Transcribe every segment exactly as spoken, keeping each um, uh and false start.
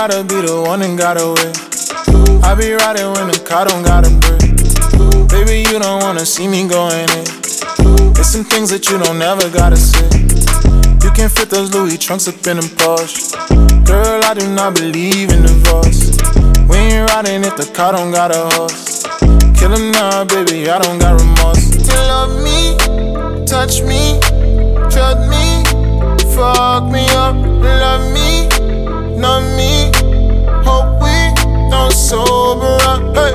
gotta be the one and got away. I be riding when the car don't got a break. Baby, you don't wanna see me going in. There's some things that you don't ever gotta say. You can fit those Louis trunks up in a Porsche. Girl, I do not believe in divorce. We ain't riding if the car don't got a horse. Kill him now, baby, I don't got remorse. You love me, touch me, drug me, fuck me up, love me, know me, hope we don't sober up. Hey,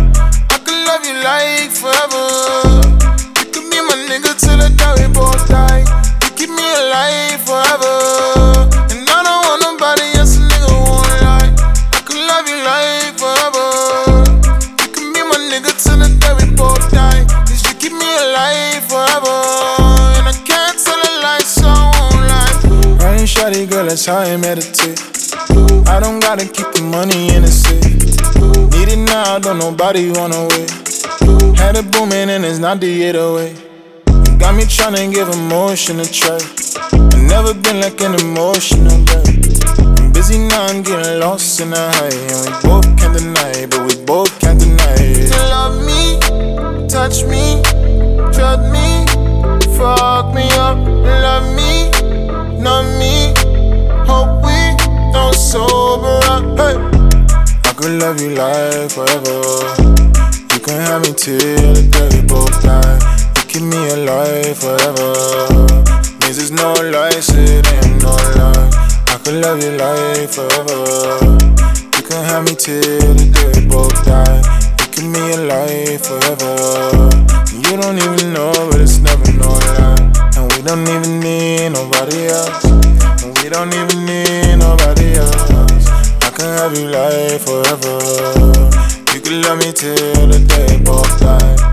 I could love you like forever. You could be my nigga till the day we both die. You keep me alive forever, and I don't want nobody else, a nigga won't lie. I could love you like forever. You can be my nigga till the day we both die. Cause you keep me alive forever, and I can't tell a lie, so I won't lie. Right, shawty girl, that's how I meditate. I don't gotta keep the money in the safe. Need it now, don't nobody wanna wait. Had it booming and it's not the eight oh eight. You got me tryna give emotion a try. I've never been like an emotional guy. I'm busy now, I'm getting lost in the high. And we both can't deny, but we both can't deny it. You love me, touch me, drug me, fuck me up, love me, know me, hope we don't sober up. Hey, I could love you like forever. You can have me till the day we both die. You keep me alive forever. Means there's no lies, it ain't no lie. I could love you like forever. You can have me till the day we both die. You keep me alive forever. You don't even know, but it's never no lie. And we don't even need nobody else. And we don't even need nobody else. I can have you life forever. You can love me till the day both die.